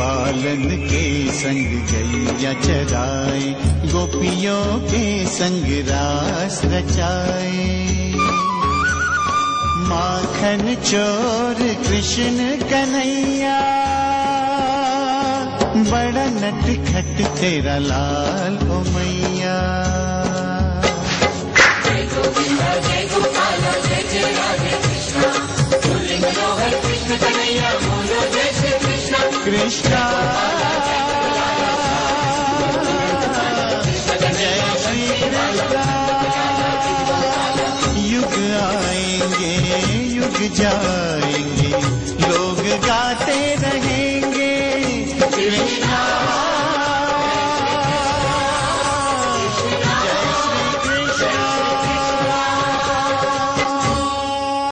ग्वालन के संग गैया चराए, गोपियों के संग रास रचाए। माखन चोर कृष्ण कन्हैया, बड़ा नटखट तेरा लाल ओ मैया। जय गोविंदा जय गोपाला जय जय राधे कृष्णा, बोले मनोहर कृष्ण कन्हैया बोलो जय श्री कृष्णा। कृष्णा जय श्री कृष्णा। युग आएंगे युग जाएंगे, लोग गाते रहेंगे कृष्णा